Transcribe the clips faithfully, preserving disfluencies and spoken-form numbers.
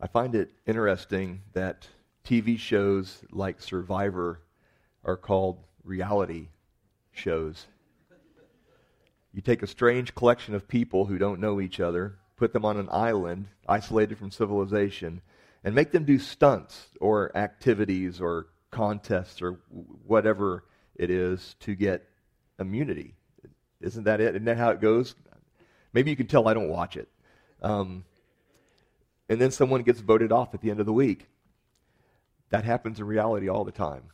I find it interesting that T V shows like Survivor are called reality shows. You take a strange collection of people who don't know each other, put them on an island, isolated from civilization, and make them do stunts or activities or contests or whatever it is to get immunity. Isn't that it? Isn't that how it goes? Maybe you can tell I don't watch it. Um, and then someone gets voted off at the end of the week. That happens in reality all the time.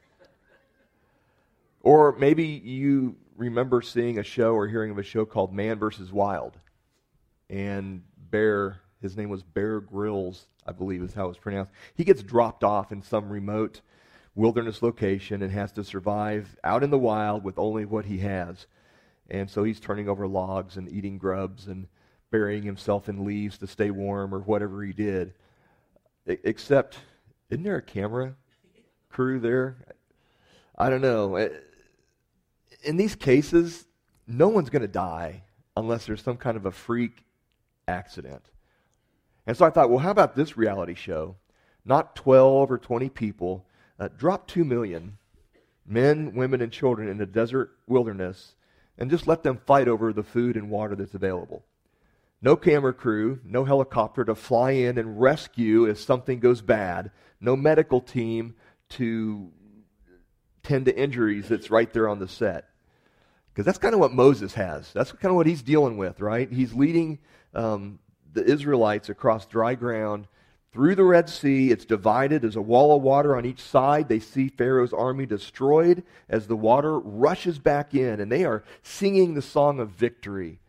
Or maybe you remember seeing a show or hearing of a show called Man versus Wild. And Bear, his name was Bear Grylls, I believe is how it was pronounced. He gets dropped off in some remote wilderness location and has to survive out in the wild with only what he has. And so he's turning over logs and eating grubs and burying himself in leaves to stay warm or whatever he did. Except, isn't there a camera crew there? I don't know. In these cases, no one's going to die unless there's some kind of a freak accident. And so I thought, well, how about this reality show? Not twelve or twenty people. Uh, drop two million men, women, and children in the desert wilderness and just let them fight over the food and water that's available. No camera crew, no helicopter to fly in and rescue if something goes bad. No medical team to tend to injuries that's right there on the set. Because that's kind of what Moses has. That's kind of what he's dealing with, right? He's leading um, the Israelites across dry ground through the Red Sea. It's divided. There's a wall of water on each side. They see Pharaoh's army destroyed as the water rushes back in. And they are singing the song of victory.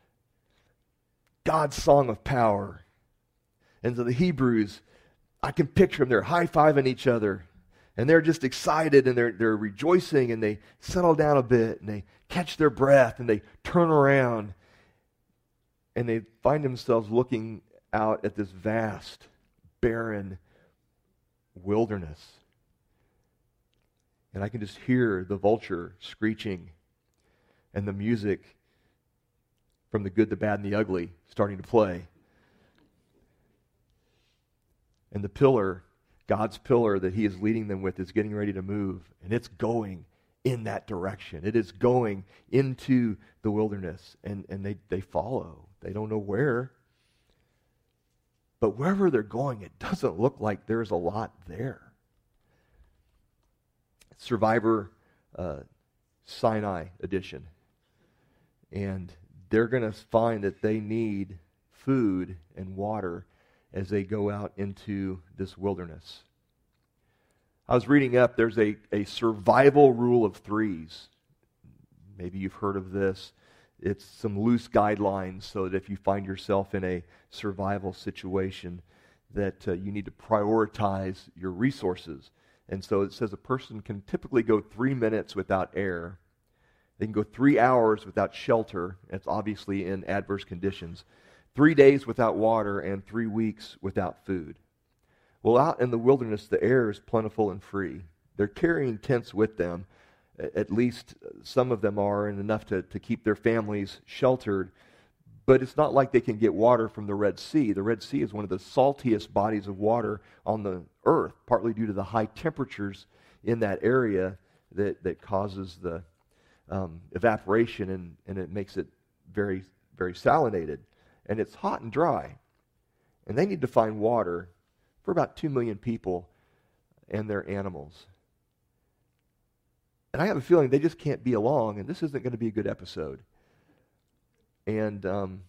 God's song of power. And so the Hebrews, I can picture them. They're high-fiving each other. And they're just excited and they're, they're rejoicing and they settle down a bit and they catch their breath and they turn around and they find themselves looking out at this vast, barren wilderness. And I can just hear the vulture screeching and the music from the good, the bad, and the ugly starting to play. And the pillar, God's pillar that he is leading them with, is getting ready to move. And it's going in that direction. It is going into the wilderness. And, and they, they follow. They don't know where. But wherever they're going, it doesn't look like there's a lot there. Survivor uh, Sinai edition. And they're going to find that they need food and water as they go out into this wilderness. I was reading up, there's a, a survival rule of threes. Maybe you've heard of this. It's some loose guidelines so that if you find yourself in a survival situation, that uh, you need to prioritize your resources. And so it says a person can typically go three minutes without air. They can go three hours without shelter. It's obviously in adverse conditions. Three days without water and three weeks without food. Well, out in the wilderness, the air is plentiful and free. They're carrying tents with them. At least some of them are, and enough to, to keep their families sheltered. But it's not like they can get water from the Red Sea. The Red Sea is one of the saltiest bodies of water on the earth, partly due to the high temperatures in that area that, that causes the um, evaporation, and, and it makes it very, very salinated. And it's hot and dry. And they need to find water for about two million people and their animals. And I have a feeling they just can't be along, and this isn't going to be a good episode. And um,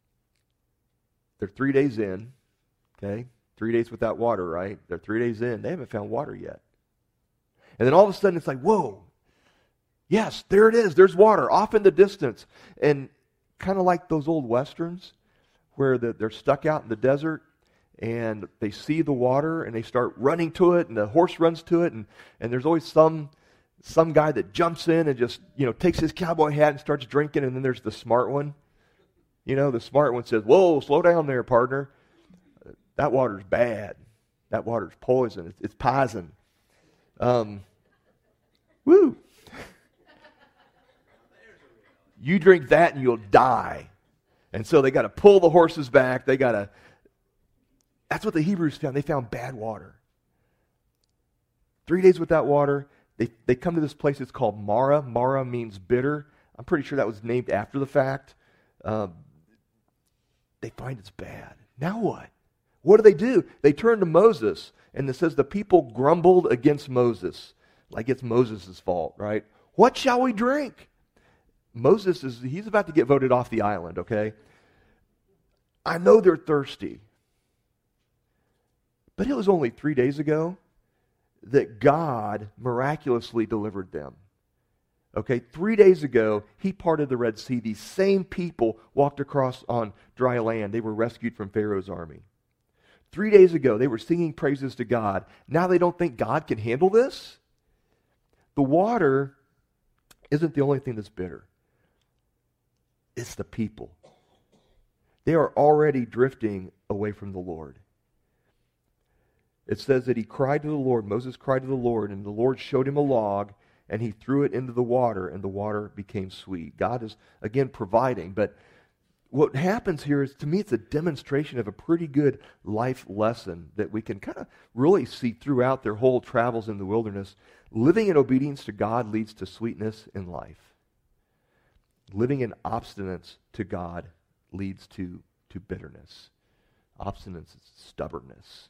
they're three days in, okay? Three days without water, right? They're three days in. They haven't found water yet. And then all of a sudden it's like, whoa, yes, there it is. There's water off in the distance. And kind of like those old Westerns where the, they're stuck out in the desert and they see the water and they start running to it and the horse runs to it, and, and there's always some some guy that jumps in and just, you know, takes his cowboy hat and starts drinking, and then there's the smart one. You know, the smart one says, whoa, slow down there, partner. That water's bad. That water's poison. It's, it's poison. Um, woo. You drink that and you'll die. And so they got to pull the horses back. They got to That's what the Hebrews found. They found bad water. Three days without water. They, they come to this place. It's called Mara. Mara means bitter. I'm pretty sure that was named after the fact. Um, they find it's bad. Now what? What do they do? They turn to Moses, and it says the people grumbled against Moses, like it's Moses' fault, right? What shall we drink? Moses is, he's about to get voted off the island, okay? I know they're thirsty. But it was only three days ago that God miraculously delivered them. Okay, three days ago, he parted the Red Sea. These same people walked across on dry land. They were rescued from Pharaoh's army. Three days ago, they were singing praises to God. Now they don't think God can handle this? The water isn't the only thing that's bitter. It's the people. They are already drifting away from the Lord. It says that he cried to the Lord, Moses cried to the Lord, and the Lord showed him a log, and he threw it into the water, and the water became sweet. God is, again, providing. But what happens here is, to me, it's a demonstration of a pretty good life lesson that we can kind of really see throughout their whole travels in the wilderness. Living in obedience to God leads to sweetness in life. Living in obstinance to God leads to, to bitterness. Obstinance is stubbornness.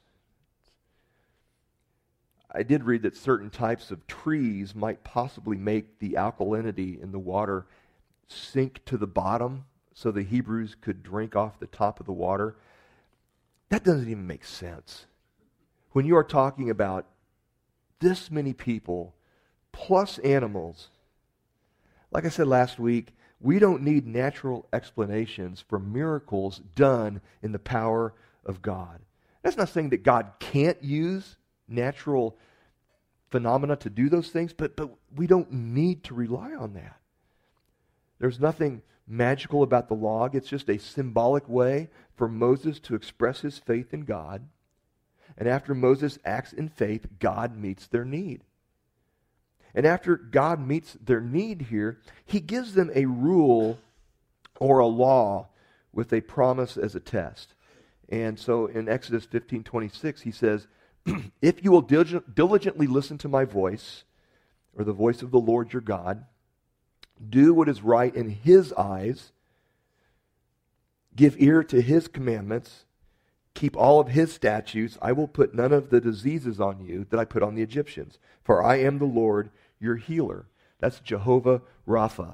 I did read that certain types of trees might possibly make the alkalinity in the water sink to the bottom so the Hebrews could drink off the top of the water. That doesn't even make sense. When you are talking about this many people plus animals, like I said last week, we don't need natural explanations for miracles done in the power of God. That's not saying that God can't use natural phenomena to do those things, but, but we don't need to rely on that. There's nothing magical about the log. It's just a symbolic way for Moses to express his faith in God. And after Moses acts in faith, God meets their need. And after God meets their need here, he gives them a rule or a law with a promise as a test. And so in Exodus fifteen twenty-six, he says, if you will diligently listen to my voice, or the voice of the Lord your God, do what is right in his eyes, give ear to his commandments, keep all of his statutes, I will put none of the diseases on you that I put on the Egyptians. For I am the Lord, your healer. That's Jehovah Rapha.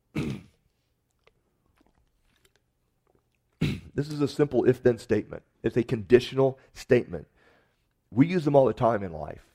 This is a simple if-then statement. It's a conditional statement. We use them all the time in life.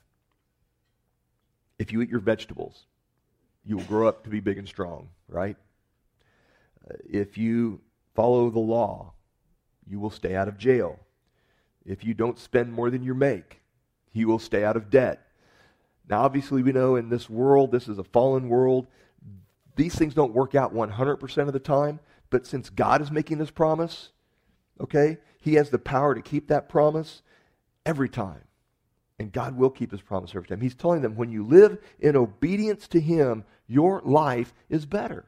If you eat your vegetables, you will grow up to be big and strong, right? Uh, if you follow the law, you will stay out of jail. If you don't spend more than you make, you will stay out of debt. Now, obviously, we know in this world, this is a fallen world, these things don't work out one hundred percent of the time, but since God is making this promise, okay, he has the power to keep that promise every time. And God will keep his promise every time. He's telling them, when you live in obedience to him, your life is better.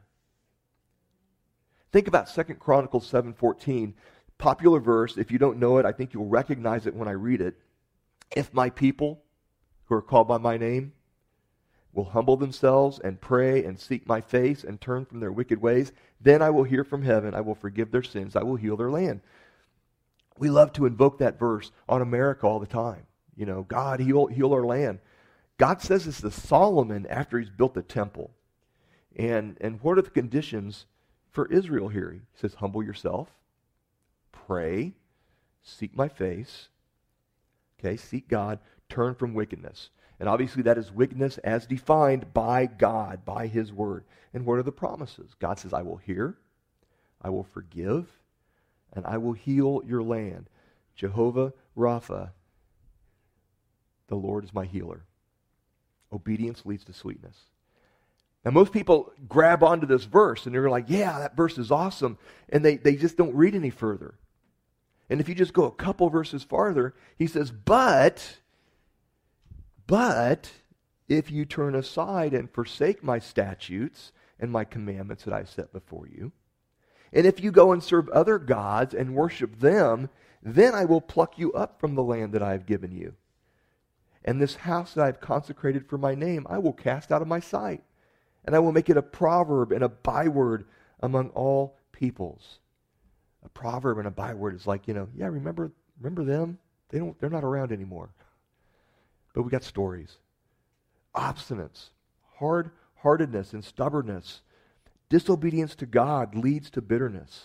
Think about Second Chronicles seven fourteen. Popular verse. If you don't know it, I think you'll recognize it when I read it. If my people, who are called by my name, will humble themselves and pray and seek my face and turn from their wicked ways, then I will hear from heaven, I will forgive their sins, I will heal their land. We love to invoke that verse on America all the time. You know, God, heal, heal our land. God says this to Solomon after he's built the temple. And, and what are the conditions for Israel here? He says, humble yourself, pray, seek my face, okay, seek God, turn from wickedness. And obviously that is wickedness as defined by God, by his word. And what are the promises? God says, I will hear, I will forgive, and I will heal your land. Jehovah Rapha, the Lord is my healer. Obedience leads to sweetness. Now, most people grab onto this verse and they're like, yeah, that verse is awesome. And they, they just don't read any further. And if you just go a couple verses farther, he says, but, but, if you turn aside and forsake my statutes and my commandments that I set before you, and if you go and serve other gods and worship them, Then I will pluck you up from the land that I have given you. And this house that I have consecrated for my name, I will cast out of my sight. And I will make it a proverb and a byword among all peoples. A proverb and a byword is like, you know, yeah, remember remember them? They don't they're not around anymore. But we got stories. Obstinance, hard-heartedness and stubbornness, disobedience to God leads to bitterness.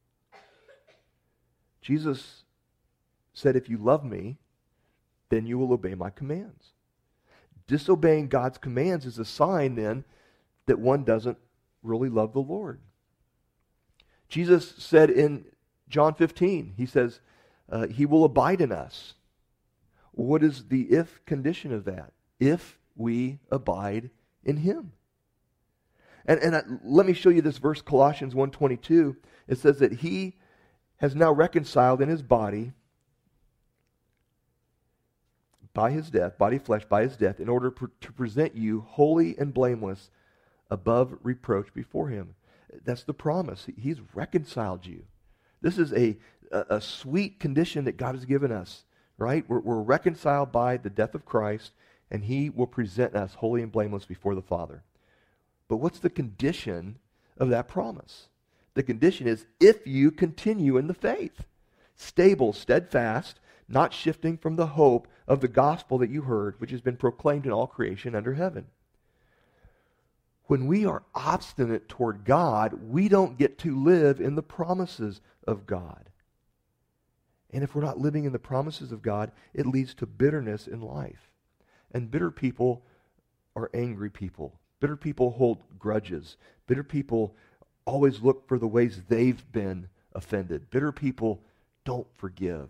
Jesus said, if you love me, then you will obey my commands. Disobeying God's commands is a sign then that one doesn't really love the Lord. Jesus said in John fifteen, he says, uh, he will abide in us. What is the if condition of that? If we abide in him. And, and I, let me show you this verse, Colossians one twenty-two. It says that he has now reconciled in his body by his death, body flesh by his death, in order pr- to present you holy and blameless above reproach before him. That's the promise. He's reconciled you. This is a, a, a sweet condition that God has given us, right? We're, we're reconciled by the death of Christ, and he will present us holy and blameless before the Father. But what's the condition of that promise? The condition is if you continue in the faith, stable, steadfast, not shifting from the hope of the gospel that you heard, which has been proclaimed in all creation under heaven. When we are obstinate toward God, we don't get to live in the promises of God. And if we're not living in the promises of God, it leads to bitterness in life. And bitter people are angry people. Bitter people hold grudges. Bitter people always look for the ways they've been offended. Bitter people don't forgive.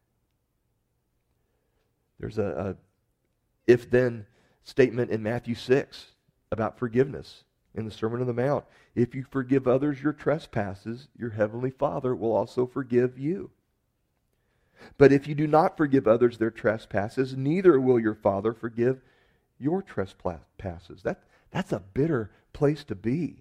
There's a, a if-then statement in Matthew six about forgiveness in the Sermon on the Mount. If you forgive others your trespasses, your heavenly Father will also forgive you. But if you do not forgive others their trespasses, neither will your Father forgive your trespasses. That, that's a bitter place to be.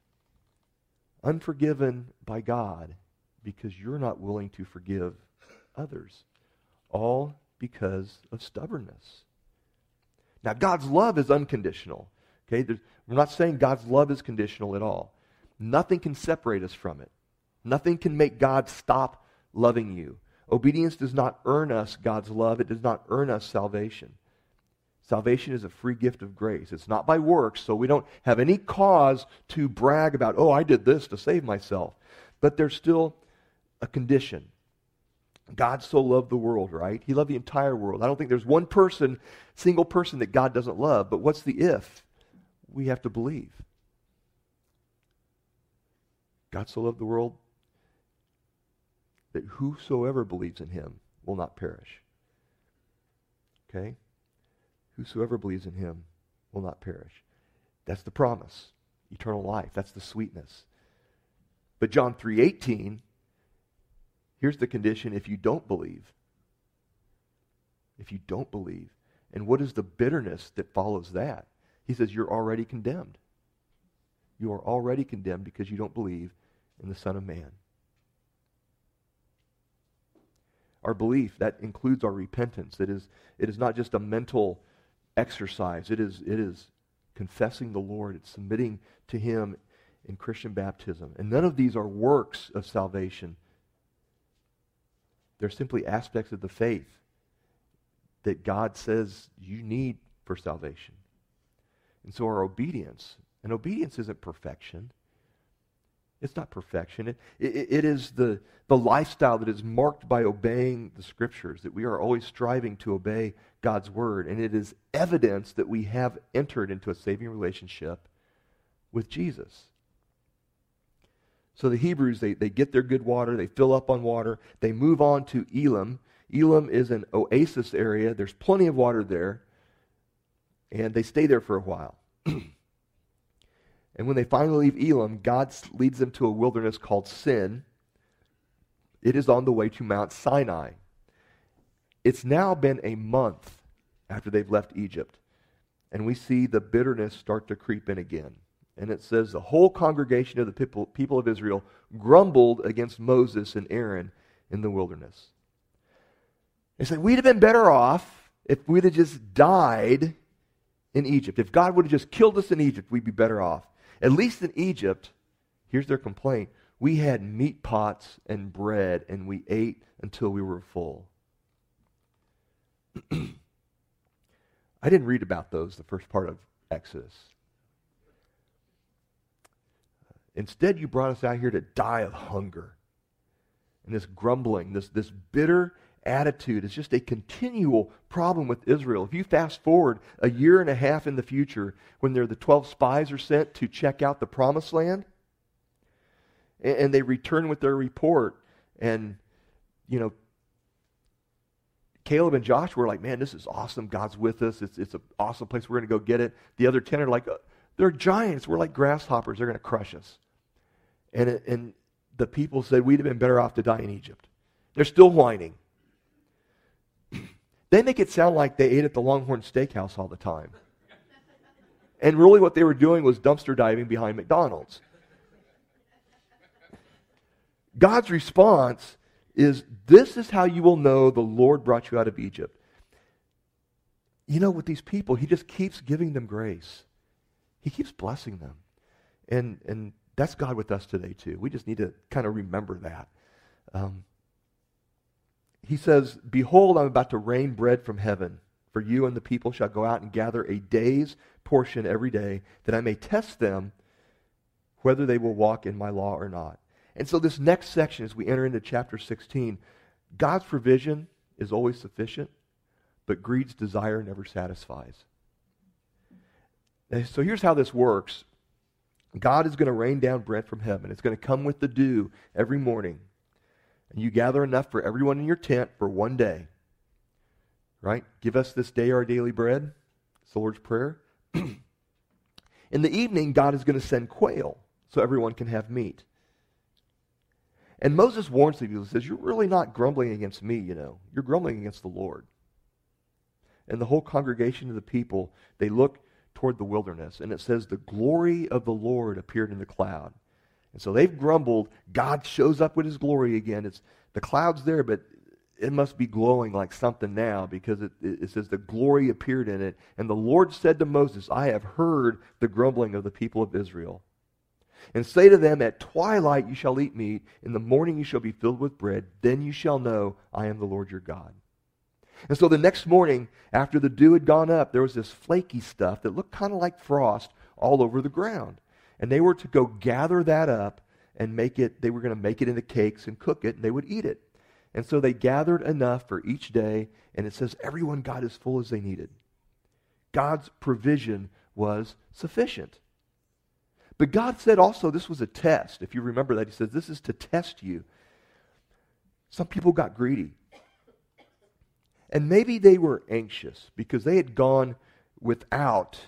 Unforgiven by God because you're not willing to forgive others. All because of stubbornness. Now, God's love is unconditional. Okay, There's, we're not saying God's love is conditional at all. Nothing can separate us from it. Nothing can make God stop loving you. Obedience does not earn us God's love. It does not earn us salvation. Salvation is a free gift of grace. It's not by works, so we don't have any cause to brag about, oh, I did this to save myself. But there's still a condition. God so loved the world, right? He loved the entire world. I don't think there's one person, single person that God doesn't love. But what's the if? We have to believe. God so loved the world that whosoever believes in him will not perish. Okay? Whosoever believes in him will not perish. That's the promise. Eternal life. That's the sweetness. But John three eighteen, here's the condition if you don't believe. If you don't believe. And what is the bitterness that follows that? He says you're already condemned. You are already condemned because you don't believe in the Son of Man. Our belief, that includes our repentance. It is, it is not just a mental exercise. It is, it is confessing the Lord. It's submitting to him in Christian baptism. And none of these are works of salvation. They're simply aspects of the faith that God says you need for salvation. And so our obedience, and obedience isn't perfection. It's not perfection. It, it, it is the, the lifestyle that is marked by obeying the Scriptures, that we are always striving to obey God's Word. And it is evidence that we have entered into a saving relationship with Jesus. So the Hebrews, they, they get their good water, they fill up on water, they move on to Elim. Elim is an oasis area. There's plenty of water there. And they stay there for a while. And when they finally leave Elim, God leads them to a wilderness called Sin. It is on the way to Mount Sinai. It's now been a month after they've left Egypt. And we see the bitterness start to creep in again. And it says the whole congregation of the people, people of Israel grumbled against Moses and Aaron in the wilderness. They said, we'd have been better off if we'd have just died in Egypt. If God would have just killed us in Egypt, we'd be better off. At least in Egypt, here's their complaint, we had meat pots and bread, and we ate until we were full. I didn't read about those, the first part of Exodus. Instead, you brought us out here to die of hunger. And this grumbling, this, this bitter attitude is just a continual problem with Israel. If you fast forward a year and a half in the future, when they're the twelve spies are sent to check out the promised land, and, and they return with their report, and, you know, Caleb and Joshua were like, man, this is awesome. God's with us. It's, it's an awesome place. We're going to go get it. The other ten are like, they're giants. We're like grasshoppers. They're going to crush us. And, it, and the people said, we'd have been better off to die in Egypt. They're still whining. They make it sound like they ate at the Longhorn Steakhouse all the time. And really what they were doing was dumpster diving behind McDonald's. God's response is, this is how you will know the Lord brought you out of Egypt. You know, with these people, he just keeps giving them grace. He keeps blessing them. And and that's God with us today too. We just need to kind of remember that. Um, he says, behold, I'm about to rain bread from heaven. For you and the people shall go out and gather a day's portion every day, that I may test them whether they will walk in my law or not. And so this next section, as we enter into chapter sixteen, God's provision is always sufficient, but greed's desire never satisfies. And so here's how this works. God is going to rain down bread from heaven. It's going to come with the dew every morning. And you gather enough for everyone in your tent for one day. Right? Give us this day our daily bread. It's the Lord's Prayer. In the evening, God is going to send quail so everyone can have meat. And Moses warns the people, he says, you're really not grumbling against me, you know. You're grumbling against the Lord. And the whole congregation of the people, they look toward the wilderness. And it says, the glory of the Lord appeared in the cloud. And so they've grumbled. God shows up with his glory again. It's the cloud's there, but it must be glowing like something now, because it, it says the glory appeared in it. And the Lord said to Moses, I have heard the grumbling of the people of Israel. And say to them, at twilight you shall eat meat, in the morning you shall be filled with bread, then you shall know I am the Lord your God. And so the next morning, after the dew had gone up, there was this flaky stuff that looked kind of like frost all over the ground. And they were to go gather that up and make it, they were going to make it into cakes and cook it, and they would eat it. And so they gathered enough for each day, and it says everyone got as full as they needed. God's provision was sufficient. But God said also this was a test. If you remember that, he says this is to test you. Some people got greedy. And maybe they were anxious because they had gone without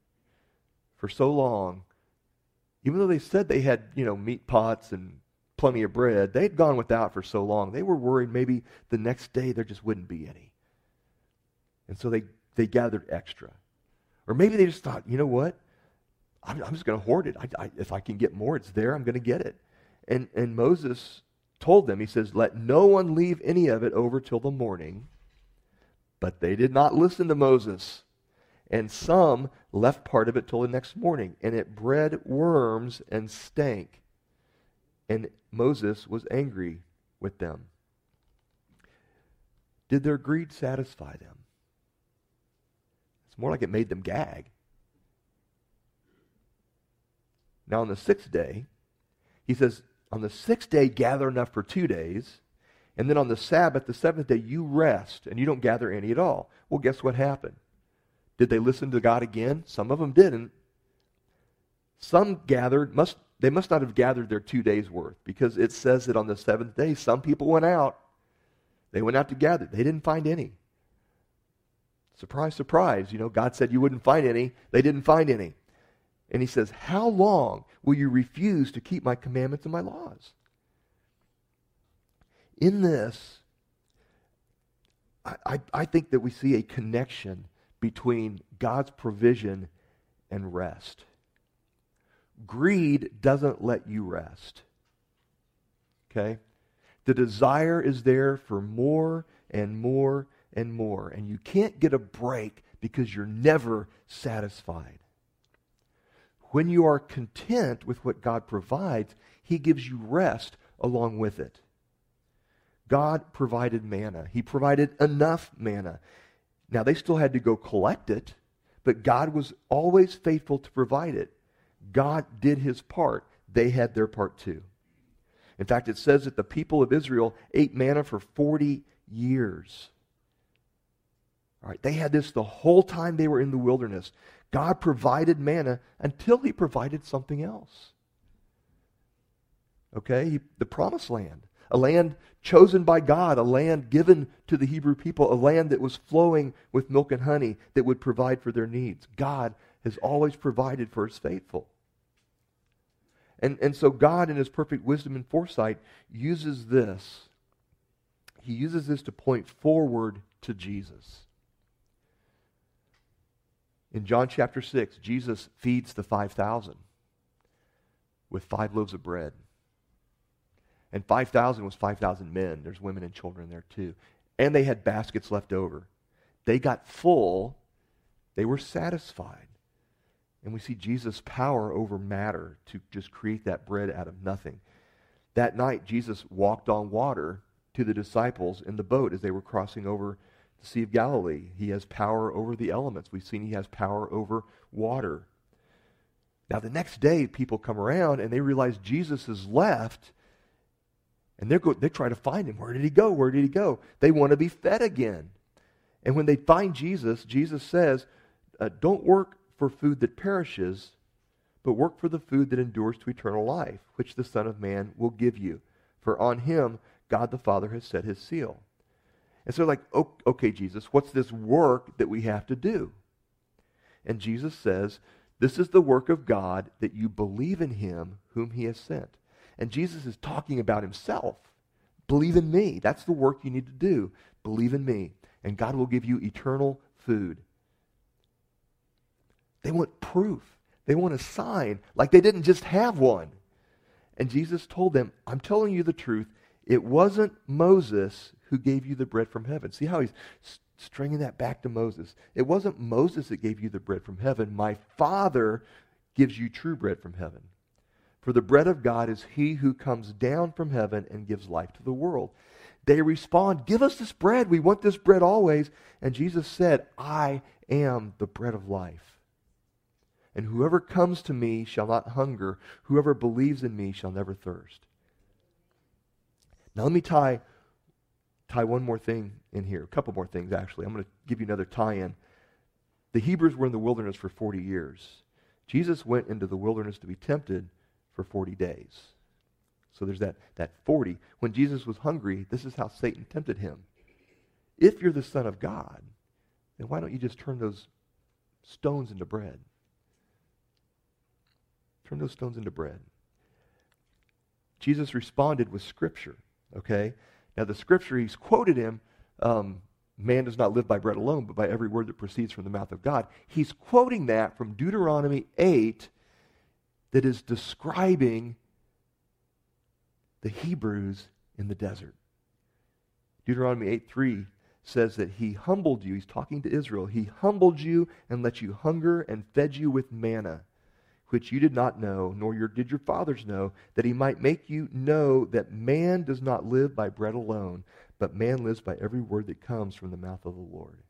for so long. Even though they said they had, you know, meat pots and plenty of bread, they had gone without for so long. They were worried maybe the next day there just wouldn't be any. And so they, they gathered extra. Or maybe they just thought, you know what? I'm, I'm just going to hoard it. I, I, if I can get more, it's there. I'm going to get it. And, and Moses told them, he says, let no one leave any of it over till the morning. But they did not listen to Moses. And some left part of it till the next morning. And it bred worms and stank. And Moses was angry with them. Did their greed satisfy them? It's more like it made them gag. Now on the sixth day, he says, on the sixth day gather enough for two days, and then on the Sabbath, the seventh day, you rest, and you don't gather any at all. Well, guess what happened? Did they listen to God again? Some of them didn't. Some gathered, must they must not have gathered their two days' worth, because it says that on the seventh day, some people went out. They went out to gather. They didn't find any. Surprise, surprise. You know, God said you wouldn't find any. They didn't find any. And he says, how long will you refuse to keep my commandments and my laws? In this, I, I, I think that we see a connection between God's provision and rest. Greed doesn't let you rest. Okay? The desire is there for more and more and more. And you can't get a break because you're never satisfied. When you are content with what God provides, He gives you rest along with it. God provided manna. He provided enough manna. Now, they still had to go collect it, but God was always faithful to provide it. God did His part. They had their part too. In fact, it says that the people of Israel ate manna for forty years. All right, they had this the whole time they were in the wilderness. God provided manna until He provided something else. Okay, he, the promised land. A land chosen by God, a land given to the Hebrew people, a land that was flowing with milk and honey that would provide for their needs. God has always provided for His faithful. And, and so God, in His perfect wisdom and foresight, uses this. He uses this to point forward to Jesus. In John chapter six, Jesus feeds the five thousand with five loaves of bread. And five thousand was five thousand men. There's women and children there too. And they had baskets left over. They got full. They were satisfied. And we see Jesus' power over matter to just create that bread out of nothing. That night, Jesus walked on water to the disciples in the boat as they were crossing over the Sea of Galilee. He has power over the elements. We've seen He has power over water. Now, the next day, people come around and they realize Jesus has left. And they're go, they try to find Him. Where did He go? Where did He go? They want to be fed again. And when they find Jesus, Jesus says, uh, don't work for food that perishes, but work for the food that endures to eternal life, which the Son of Man will give you. For on Him, God the Father has set His seal. And so they're like, oh, okay, Jesus, what's this work that we have to do? And Jesus says, this is the work of God, that you believe in Him whom He has sent. And Jesus is talking about Himself. Believe in me. That's the work you need to do. Believe in me. And God will give you eternal food. They want proof. They want a sign. Like they didn't just have one. And Jesus told them, I'm telling you the truth. It wasn't Moses who gave you the bread from heaven. See how he's stringing that back to Moses. It wasn't Moses that gave you the bread from heaven. My Father gives you true bread from heaven. For the bread of God is He who comes down from heaven and gives life to the world. They respond, give us this bread. We want this bread always. And Jesus said, I am the bread of life. And whoever comes to me shall not hunger. Whoever believes in me shall never thirst. Now let me tie, tie one more thing in here. A couple more things, actually. I'm going to give you another tie-in. The Hebrews were in the wilderness for forty years. Jesus went into the wilderness to be tempted for forty days. So there's that, that forty. When Jesus was hungry, this is how Satan tempted Him. If you're the Son of God, then why don't you just turn those stones into bread? Turn those stones into bread. Jesus responded with Scripture, okay? Now the Scripture, He's quoted Him, um, man does not live by bread alone, but by every word that proceeds from the mouth of God. He's quoting that from Deuteronomy eight, that is describing the Hebrews in the desert. Deuteronomy eight three says that He humbled you. He's talking to Israel. He humbled you and let you hunger and fed you with manna, which you did not know, nor your, did your fathers know, that He might make you know that man does not live by bread alone, but man lives by every word that comes from the mouth of the Lord.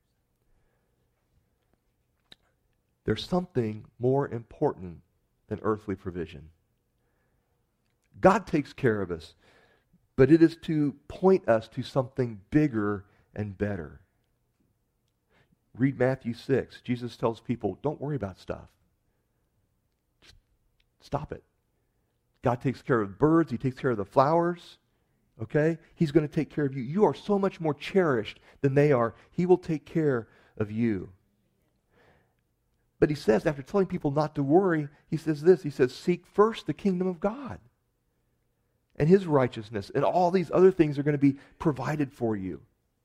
There's something more important than earthly provision. God takes care of us, but it is to point us to something bigger and better. Read Matthew six. Jesus tells people, don't worry about stuff. Just stop it. God takes care of birds. He takes care of the flowers. Okay? He's going to take care of you. You are so much more cherished than they are. He will take care of you. But He says, after telling people not to worry, He says this. He says, seek first the kingdom of God and His righteousness, and all these other things are going to be provided for you.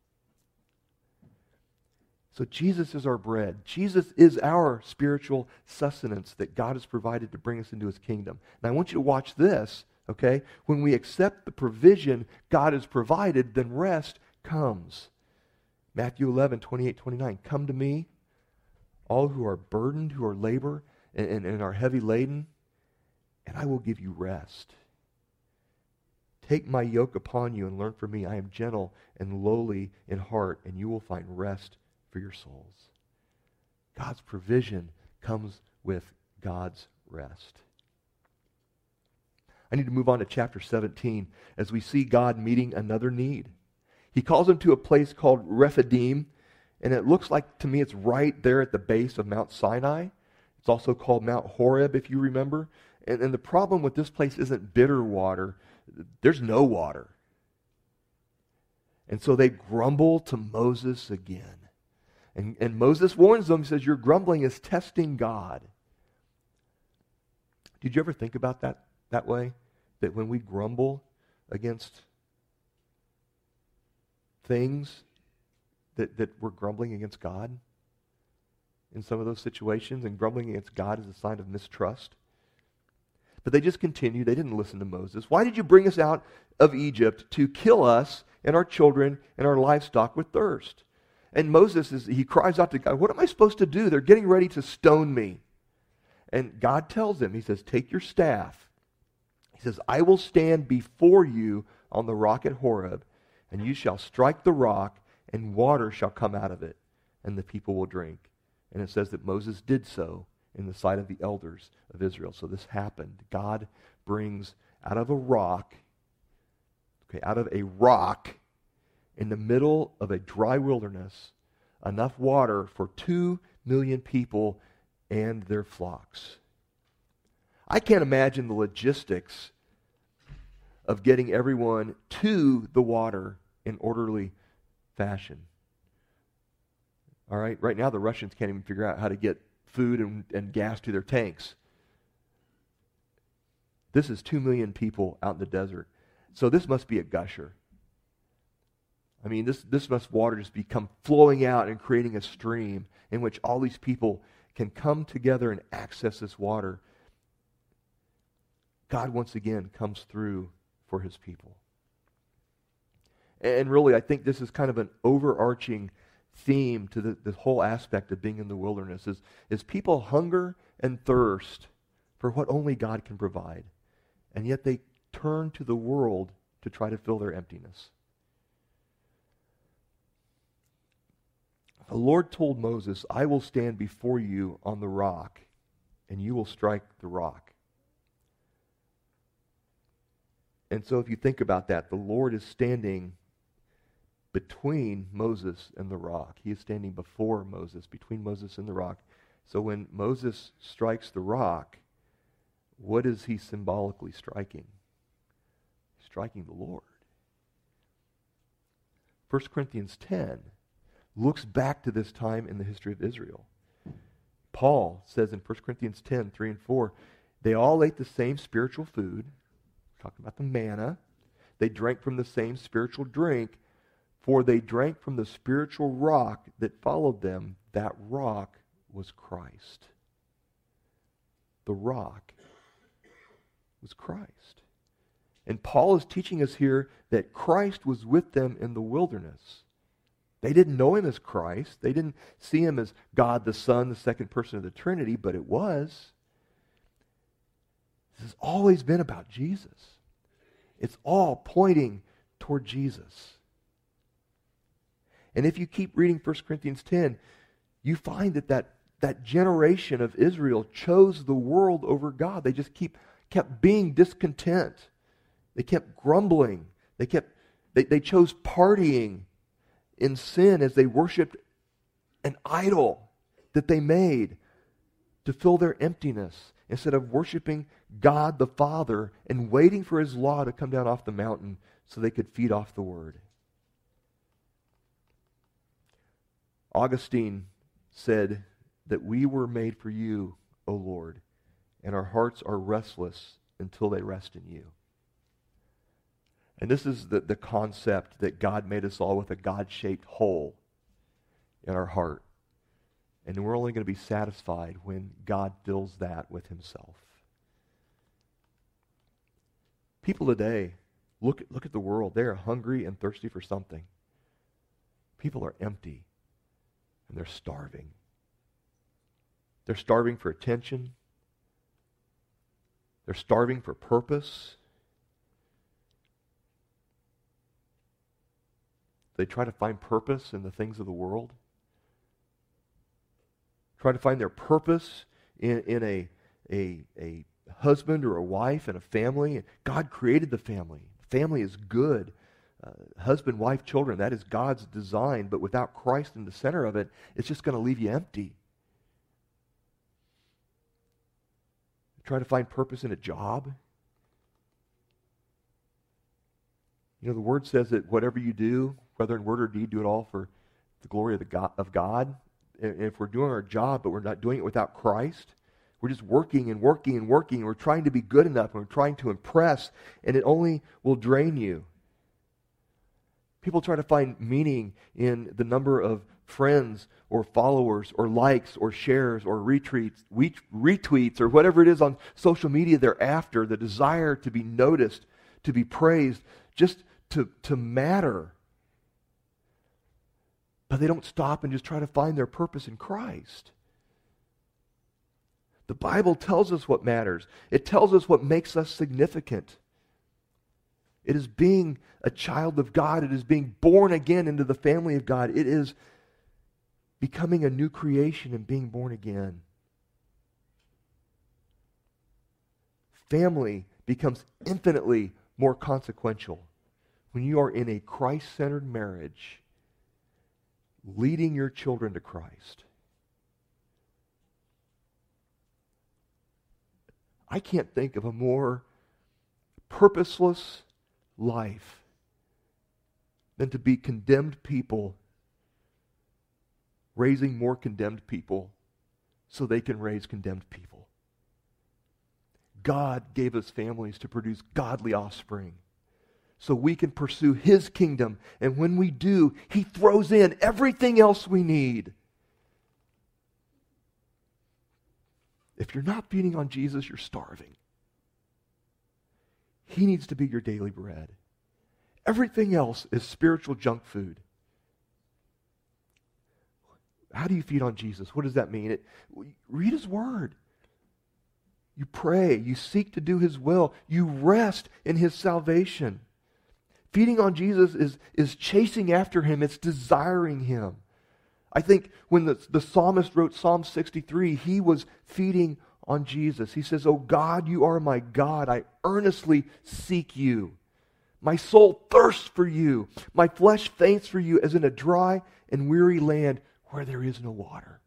So Jesus is our bread. Jesus is our spiritual sustenance that God has provided to bring us into His kingdom. And I want you to watch this, okay? When we accept the provision God has provided, then rest comes. Matthew eleven, twenty-eight, twenty-nine. Come to me, all who are burdened, who are labor, and, and, and are heavy laden, and I will give you rest. Take my yoke upon you and learn from me. I am gentle and lowly in heart, and you will find rest for your souls. God's provision comes with God's rest. I need to move on to chapter seventeen as we see God meeting another need. He calls him to a place called Rephidim, and it looks like to me it's right there at the base of Mount Sinai. It's also called Mount Horeb, if you remember. And, and the problem with this place isn't bitter water. There's no water. And so they grumble to Moses again. And, and Moses warns them, says, your grumbling is testing God. Did you ever think about that that way? That when we grumble against things, that, that we're grumbling against God in some of those situations, and grumbling against God is a sign of mistrust. But they just continued. They didn't listen to Moses. Why did you bring us out of Egypt to kill us and our children and our livestock with thirst? And Moses, is he cries out to God, what am I supposed to do? They're getting ready to stone me. And God tells him, he says, take your staff. He says, I will stand before you on the rock at Horeb, and you shall strike the rock, and water shall come out of it, and the people will drink. And it says that Moses did so in the sight of the elders of Israel. So this happened. God brings out of a rock, okay, out of a rock in the middle of a dry wilderness, enough water for two million people and their flocks. I can't imagine the logistics of getting everyone to the water in orderly fashion. All right, right now the Russians can't even figure out how to get food and, and gas to their tanks. This is two million people out in the desert. So this must be a gusher. I mean, this, this must water just become flowing out and creating a stream in which all these people can come together and access this water. God once again comes through for his people. And really, I think this is kind of an overarching theme to the, the whole aspect of being in the wilderness is, is people hunger and thirst for what only God can provide. And yet they turn to the world to try to fill their emptiness. The Lord told Moses, I will stand before you on the rock, and you will strike the rock. And so if you think about that, the Lord is standing between Moses and the rock. He is standing before Moses, between Moses and the rock. So when Moses strikes the rock, what is he symbolically striking? He's striking the Lord. First Corinthians ten looks back to this time in the history of Israel. Paul says in First Corinthians ten, three and four, they all ate the same spiritual food, talking about the manna. They drank from the same spiritual drink, for they drank from the spiritual rock that followed them. That rock was Christ. The rock was Christ. And Paul is teaching us here that Christ was with them in the wilderness. They didn't know him as Christ. They didn't see him as God the Son, the second person of the Trinity, but it was. This has always been about Jesus. It's all pointing toward Jesus. And if you keep reading First Corinthians ten, you find that, that that generation of Israel chose the world over God. They just keep kept being discontent. They kept grumbling. They kept they, they chose partying in sin as they worshiped an idol that they made to fill their emptiness instead of worshiping God the Father and waiting for his law to come down off the mountain so they could feed off the word. Augustine said that we were made for you, O Lord, and our hearts are restless until they rest in you. And this is the, the concept that God made us all with a God-shaped hole in our heart. And we're only going to be satisfied when God fills that with himself. People today, look, look at the world. They are hungry and thirsty for something. People are empty, and they're starving. They're starving for attention. They're starving for purpose. They try to find purpose in the things of the world. Try to find their purpose in, in a, a, a husband or a wife and a family. God created the family. Family is good. Uh, husband, wife, children, that is God's design. But without Christ in the center of it, it's just going to leave you empty. Try to find purpose in a job. You know, the Word says that whatever you do, whether in word or deed, do it all for the glory of, the God, of God. And if we're doing our job, but we're not doing it without Christ, we're just working and working and working, and we're trying to be good enough, and we're trying to impress, and it only will drain you. People try to find meaning in the number of friends or followers or likes or shares or retweets, retweets or whatever it is on social media they're after, the desire to be noticed, to be praised, just to, to matter. But they don't stop and just try to find their purpose in Christ. The Bible tells us what matters. It tells us what makes us significant. It is being a child of God. It is being born again into the family of God. It is becoming a new creation and being born again. Family becomes infinitely more consequential when you are in a Christ-centered marriage, leading your children to Christ. I can't think of a more purposeless life than to be condemned people raising more condemned people so they can raise condemned people. God gave us families to produce godly offspring so we can pursue His kingdom. And when we do, He throws in everything else we need. If you're not feeding on Jesus, you're starving. He needs to be your daily bread. Everything else is spiritual junk food. How do you feed on Jesus? What does that mean? It, read His Word. You pray. You seek to do His will. You rest in His salvation. Feeding on Jesus is, is chasing after Him. It's desiring Him. I think when the, the psalmist wrote Psalm sixty-three, he was feeding on Jesus. He says, "O God, you are my God. I earnestly seek you. My soul thirsts for you. My flesh faints for you as in a dry and weary land where there is no water."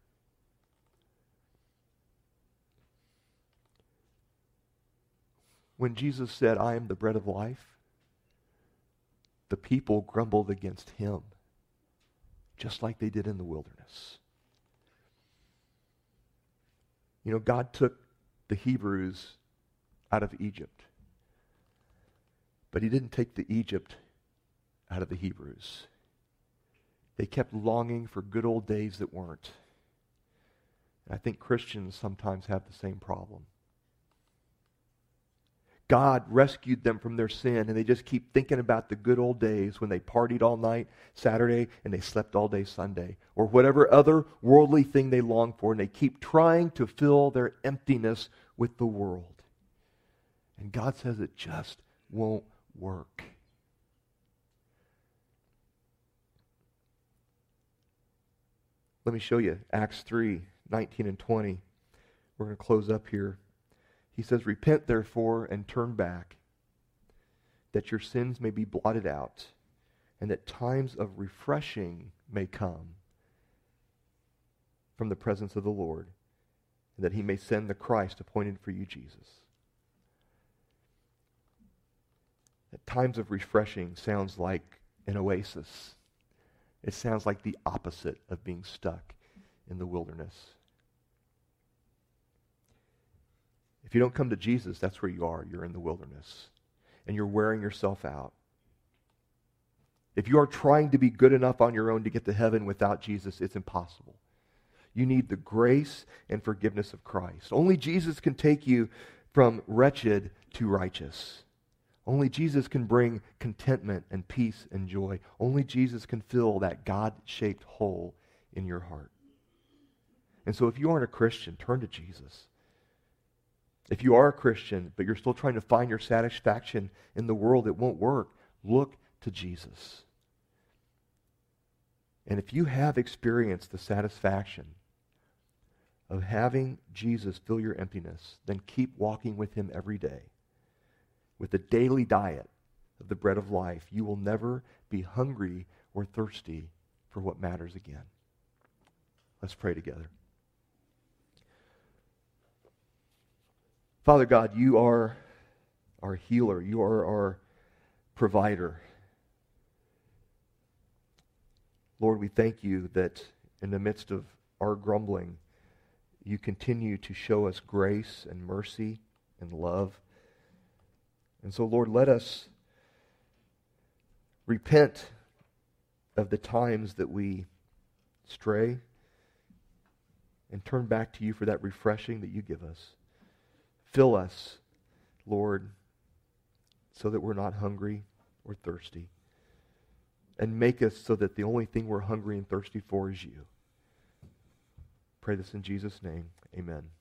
When Jesus said, "I am the bread of life," the people grumbled against Him, just like they did in the wilderness. You know, God took the Hebrews out of Egypt, but He didn't take the Egypt out of the Hebrews. They kept longing for good old days that weren't. And I think Christians sometimes have the same problem. God rescued them from their sin, and they just keep thinking about the good old days when they partied all night Saturday and they slept all day Sunday, or whatever other worldly thing they long for, and they keep trying to fill their emptiness with the world. And God says it just won't work. Let me show you Acts three, nineteen and twenty. We're going to close up here. He says, "Repent therefore and turn back, that your sins may be blotted out, and that times of refreshing may come from the presence of the Lord, and that He may send the Christ appointed for you, Jesus." That times of refreshing sounds like an oasis. It sounds like the opposite of being stuck in the wilderness. If you don't come to Jesus, that's where you are. You're in the wilderness. And you're wearing yourself out. If you are trying to be good enough on your own to get to heaven without Jesus, it's impossible. You need the grace and forgiveness of Christ. Only Jesus can take you from wretched to righteous. Only Jesus can bring contentment and peace and joy. Only Jesus can fill that God-shaped hole in your heart. And so if you aren't a Christian, turn to Jesus. If you are a Christian, but you're still trying to find your satisfaction in the world, it won't work. Look to Jesus. And if you have experienced the satisfaction of having Jesus fill your emptiness, then keep walking with him every day. With the daily diet of the bread of life, you will never be hungry or thirsty for what matters again. Let's pray together. Father God, you are our healer. You are our provider. Lord, we thank you that in the midst of our grumbling, you continue to show us grace and mercy and love. And so, Lord, let us repent of the times that we stray and turn back to you for that refreshing that you give us. Fill us, Lord, so that we're not hungry or thirsty. And make us so that the only thing we're hungry and thirsty for is you. Pray this in Jesus' name. Amen.